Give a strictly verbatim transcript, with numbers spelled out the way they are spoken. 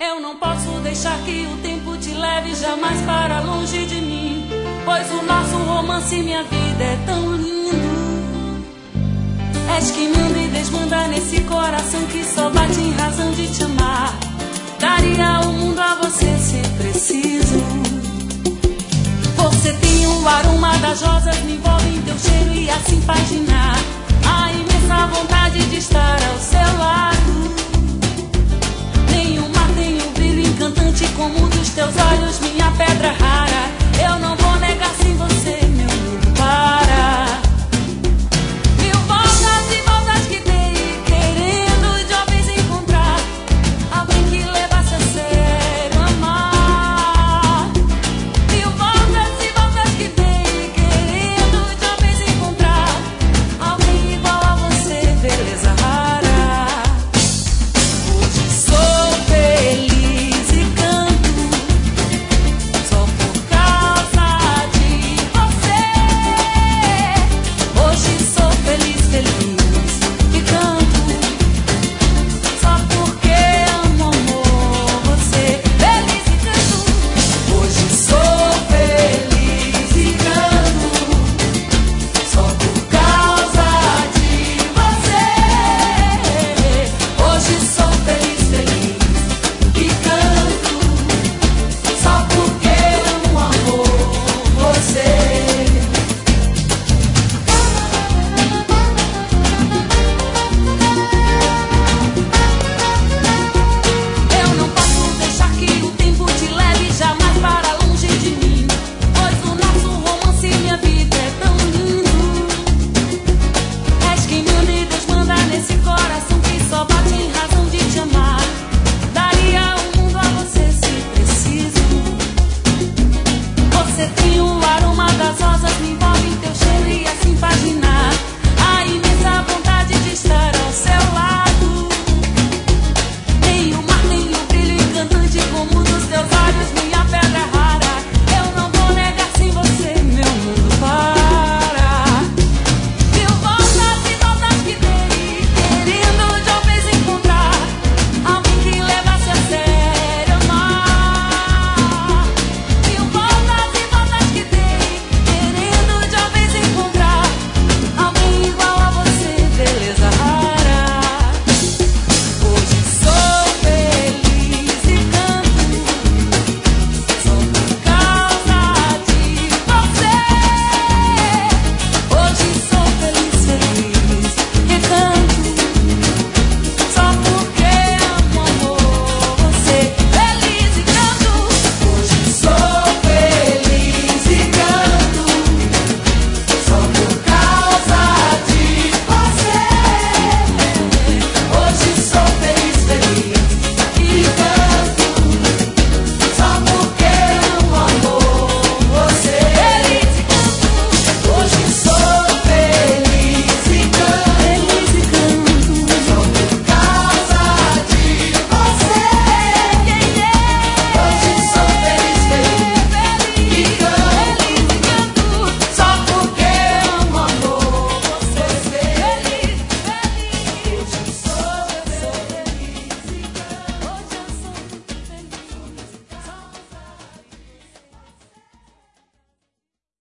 Eu não posso deixar que o tempo te leve jamais para longe de mim, pois o nosso romance e minha vida é tão lindo. És que manda e desmanda nesse coração que só bate em razão de te amar. Daria o mundo a você se preciso. Você tem o aroma das rosas, me envolve em teu cheiro e assim paginar a imensa vontade de estar ao seu lado. Nem o mar tem um brilho encantante como o dos teus olhos.